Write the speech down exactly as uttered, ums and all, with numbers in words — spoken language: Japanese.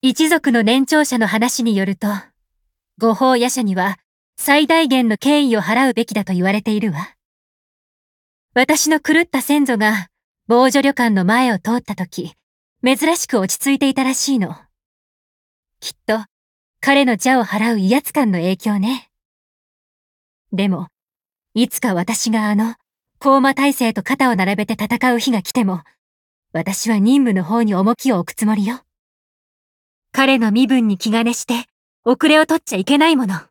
一族の年長者の話によると、護法夜叉には最大限の敬意を払うべきだと言われているわ。私の狂った先祖が防除旅館の前を通った時、珍しく落ち着いていたらしいの。きっと彼の邪を払う威圧感の影響ね。でも、いつか私があの、高魔大聖と肩を並べて戦う日が来ても、私は任務の方に重きを置くつもりよ。彼の身分に気兼ねして、遅れを取っちゃいけないもの。